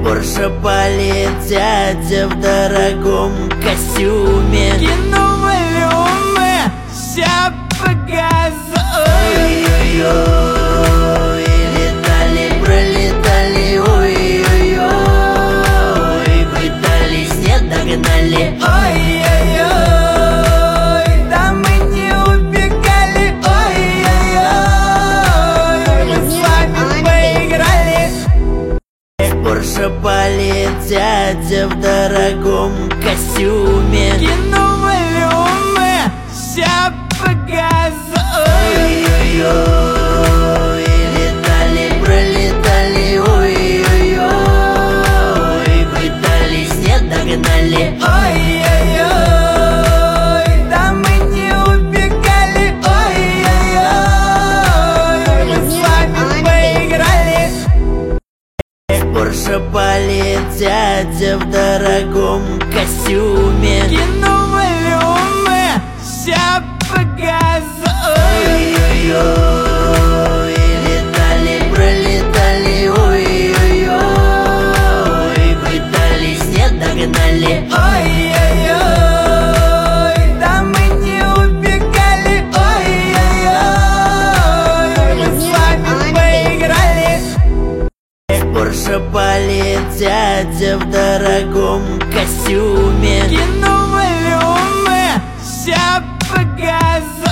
Порше дядя в дорогом костюме. Кинул волюмы, вся по газу. Ой-ой-ой, летали, пролетали, ой-ой-ой, пытались, не догнали. Ой-ой-ой, да мы не убегали. Ой-ой-ой, мы с вами поиграли. Порше дядя в дорогом костюме. Кинул волюмы, вся по газу. Ой-ой-ой, летали, пролетали, ой-ой-ой, пытались, не догнали. Ой-ой-ой, да мы не убегали. Ой-ой-ой, мы с вами поиграли. Порше дядя в дорогом костюме. Кинул волюмы, вся по газу. Ой-ой-ой, летали, пролетали, ой-ой-ой, пытались, не догнали. Ой-ой-ой, да мы не убегали. Ой-ой-ой, мы с вами поиграли. Порше дядя в дорогом костюме. Кинул волюмы, вся по газу.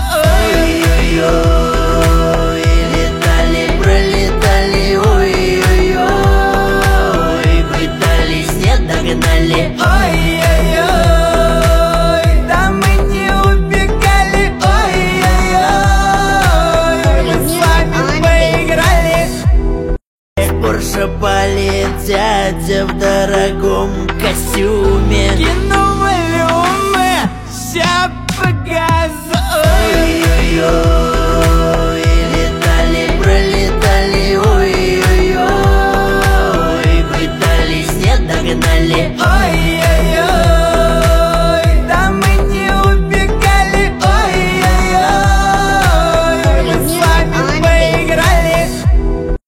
Ой-ой-ой, летали, пролетали, ой-ой-ой, пытались, не догнали. Ой-ой-ой, да мы не убегали. Ой-ой-ой, мы с вами поиграли. Порше дядя в дорогом костюме. Кинул волюмы, вся по газу. Ой-ой-ой.